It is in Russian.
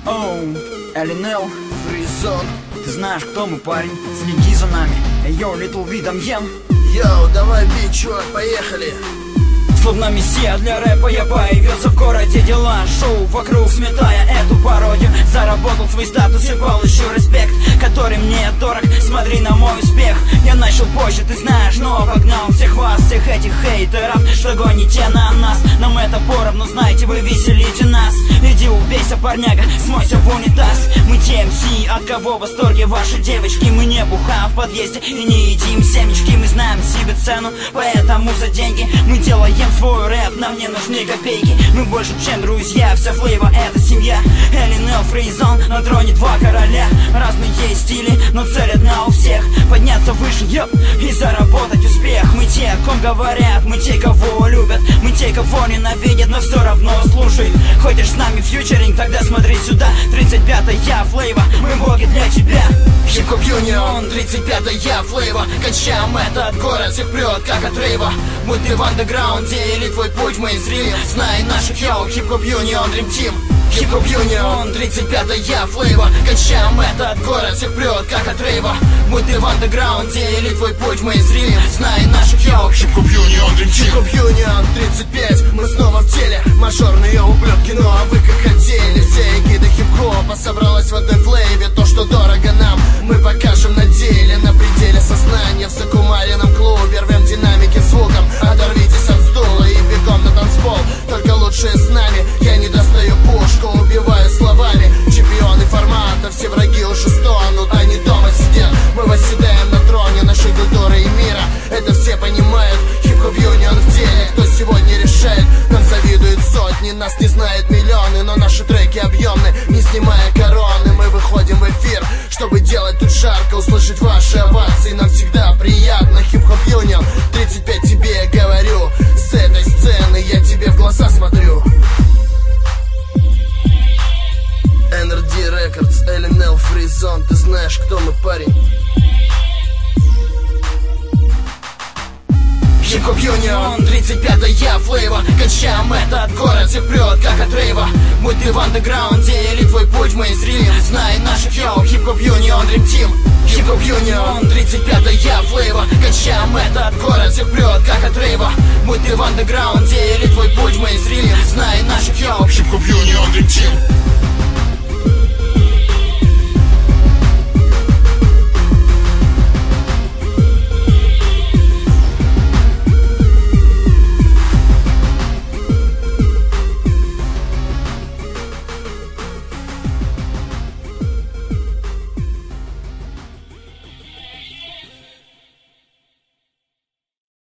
Оу, Элинел, Фризон. Ты знаешь, кто мы, парень? Следи за нами. Йоу, Little V, Дамьен. Йоу, давай бить, чувак, поехали. Словно мессия для рэпа я появился в городе, дела шоу вокруг, сметая эту пародию. Заработал свой статус и получил респект, который мне дорог. Смотри на мой успех. Я начал позже, ты знаешь, но обогнал всех вас, всех этих хейтеров, что гоните на нас. Нам это поровну, знаете, вы веселите нас. Иди убейся, парняга, смойся в унитаз. Мы те МС, от кого в восторге ваши девочки. Мы не бухаем в подъезде и не едим семечки. Мы знаем себе цену, поэтому за деньги мы делаем свой рэп, нам не нужны копейки. Мы больше, чем друзья, вся флейва это семья. Элинел, Фризон, на троне два короля. Разные стили, но цель одна у всех: подняться выше, и заработать успех. Мы те, о ком говорят, мы те, кого любят, мы те, кого ненавидят, но все равно слушают. Хочешь с нами фьючеринг, тогда смотри сюда. 35-я флейва, мы боги для тебя. Хип-хоп Юнион, 35-я флейва. Качаем этот город, всех прет, как от рейва. Будь ты в андеграунде или твой путь в мейнстрим, знай наших йоу, Хип-хоп Юнион, Dream Team. Хип-хоп Юнион, 35-я флейва. Качаем этот город, всех прет, как от рейва. Будь ты в андеграунде или твой путь в мейнстрим, знай наших йоу, Хип-хоп Юнион, Dream Team. Хип-хоп Юнион, 35, мы снова в теле. Мажорные ублюдки, ну а вы как хотели. Все эгиды хип-хопа собралась в одной флейве. То, что дорого нам, мы покажем на деле. На пределе сознания, в закумаренном клубе рвем динамики звуком. Оторвитесь от стула и бегом на танцпол. Только лучшие с нами, я не достаю пушку, убиваю словами. Чемпионы формата, все враги уже стонут, они дома сидят. Мы восседаем на троне нашей культуры и мира. Это все понимают, хип-хоп Юнион в деле. Кто сегодня решает, нам завидуют сотни. Нас не знают миллионы, но наши треки объемны. Не снимая короны, мы выходим в эфир, чтобы делать тут жарко, услышать ваши овации. Нам всегда приятно. Хип-хоп Юнион, 35 тебе говорю. С этой сцены я тебе в глаза смотрю. NRD Records, Элинел, Фризон. Ты знаешь, кто мы, парень. Хип-хоп Юнион, 35-я флейва. Качаем этот город, всех прет, как от рейва. Будь ты в андеграунде или твой путь в мейнстрим, знай наших йоу, Хип-хоп Юнион, Dream Team. Хип-хоп Юнион, 35-я флейва. Качаем этот город, всех прет, как от рейва. Будь ты в андеграунде или твой путь в мейнстрим, знай наших йоу, Хип-хоп Юнион, Dream Team.